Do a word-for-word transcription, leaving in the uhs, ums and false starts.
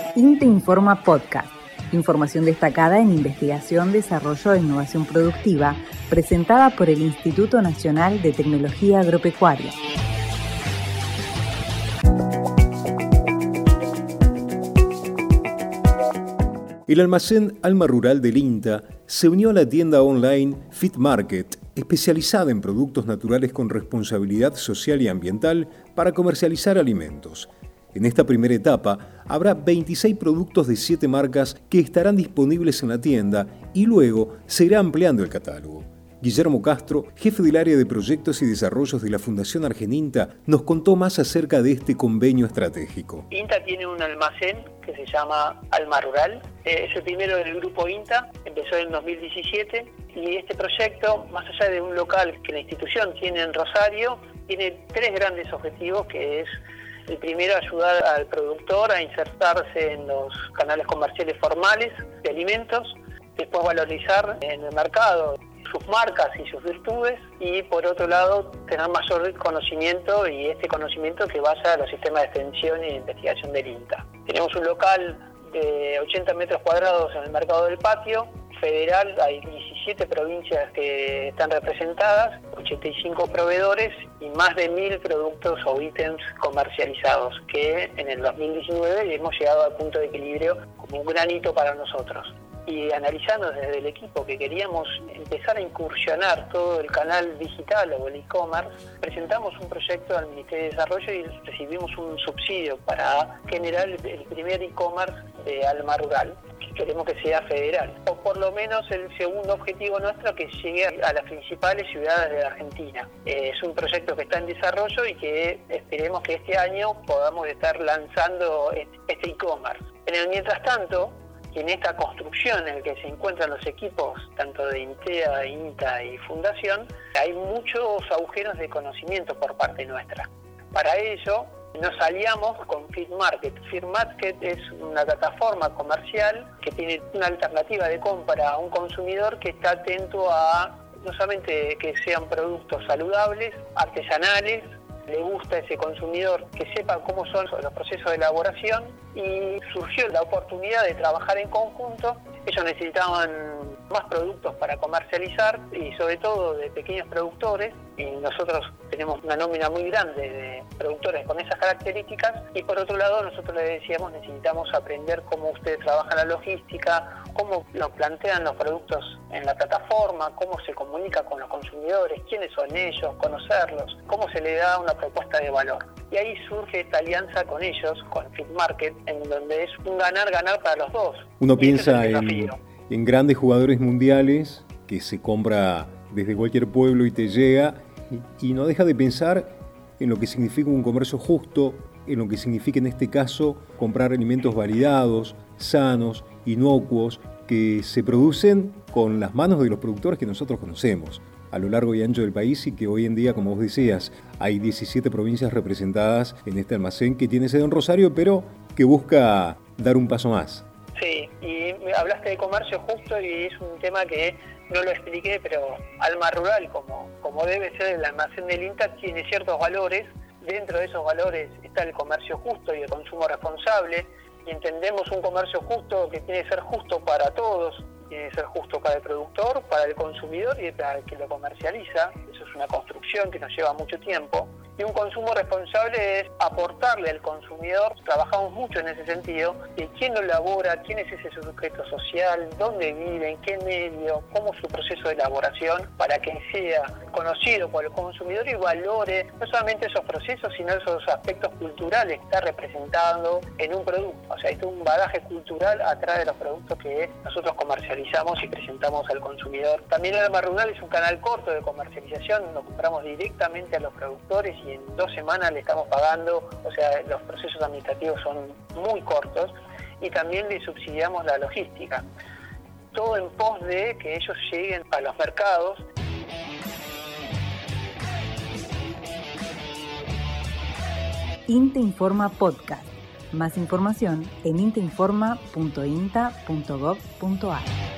INTA Informa Podcast. Información destacada en investigación, desarrollo e innovación productiva, presentada por el Instituto Nacional de Tecnología Agropecuaria. El almacén Alma Rural del INTA se unió a la tienda online Fit Market, especializada en productos naturales con responsabilidad social y ambiental para comercializar alimentos. En esta primera etapa habrá veintiséis productos de siete marcas que estarán disponibles en la tienda y luego se irá ampliando el catálogo. Guillermo Castro, jefe del área de proyectos y desarrollos de la Fundación Argeninta, nos contó más acerca de este convenio estratégico. INTA tiene un almacén que se llama Alma Rural. Es el primero del grupo INTA, empezó en dos mil diecisiete y este proyecto, más allá de un local que la institución tiene en Rosario, tiene tres grandes objetivos, que es el primero, ayudar al productor a insertarse en los canales comerciales formales de alimentos, después valorizar en el mercado sus marcas y sus virtudes, y por otro lado tener mayor conocimiento, y este conocimiento que vaya a los sistemas de extensión y de investigación del INTA. Tenemos un local de ochenta metros cuadrados en el mercado del Patio federal, hay diecisiete provincias que están representadas, ochenta y cinco proveedores y más de mil productos o ítems comercializados, que en el dos mil diecinueve hemos llegado al punto de equilibrio como un gran hito para nosotros. Y analizando desde el equipo que queríamos empezar a incursionar todo el canal digital o el e-commerce, presentamos un proyecto al Ministerio de Desarrollo y recibimos un subsidio para generar el primer e-commerce de Alma Rural, que queremos que sea federal. O por lo menos el segundo objetivo nuestro, que llegue a las principales ciudades de la Argentina. Eh, es un proyecto que está en desarrollo y que esperemos que este año podamos estar lanzando este e-commerce. En el mientras tanto, y en esta construcción en la que se encuentran los equipos, tanto de INTEA, INTA y Fundación, hay muchos agujeros de conocimiento por parte nuestra. Para ello, nos aliamos con Fit Market. Fit Market es una plataforma comercial que tiene una alternativa de compra a un consumidor que está atento a no solamente que sean productos saludables, artesanales, le gusta a ese consumidor que sepa cómo son los procesos de elaboración, y surgió la oportunidad de trabajar en conjunto. Ellos necesitaban más productos para comercializar y sobre todo de pequeños productores, y nosotros tenemos una nómina muy grande de productores con esas características, y por otro lado nosotros les decíamos necesitamos aprender cómo ustedes trabajan la logística, cómo nos plantean los productos en la plataforma, cómo se comunica con los consumidores, quiénes son ellos, conocerlos, cómo se le da una propuesta de valor. Y ahí surge esta alianza con ellos, con Fit Market, en donde es un ganar-ganar para los dos. Uno piensa en, en grandes jugadores mundiales que se compra desde cualquier pueblo y te llega, y, y no deja de pensar en lo que significa un comercio justo, en lo que significa en este caso comprar alimentos validados, sanos, inocuos, que se producen con las manos de los productores que nosotros conocemos a lo largo y ancho del país, y que hoy en día, como vos decías, hay diecisiete provincias representadas en este almacén que tiene sede en Rosario, pero que busca dar un paso más. Sí, y hablaste de comercio justo y es un tema que no lo expliqué, pero Alma Rural, como, como debe ser el almacén del INTA, tiene ciertos valores. Dentro de esos valores está el comercio justo y el consumo responsable, y entendemos un comercio justo que tiene que ser justo para todos. Tiene que ser justo para el productor, para el consumidor y para el que lo comercializa. Eso es una construcción que nos lleva mucho tiempo. Y un consumo responsable es aportarle al consumidor, trabajamos mucho en ese sentido, de quién lo elabora, quién es ese sujeto social, dónde vive, en qué medio, cómo es su proceso de elaboración, para que sea conocido por el consumidor y valore no solamente esos procesos, sino esos aspectos culturales que está representando en un producto. O sea, hay todo un bagaje cultural atrás de los productos que nosotros comercializamos y presentamos al consumidor. También el Alma Rural es un canal corto de comercialización, lo compramos directamente a los productores y en dos semanas le estamos pagando, o sea, los procesos administrativos son muy cortos, y también le subsidiamos la logística. Todo en pos de que ellos lleguen a los mercados. INTA Informa Podcast. Más información en intainforma punto inta punto gov punto ar.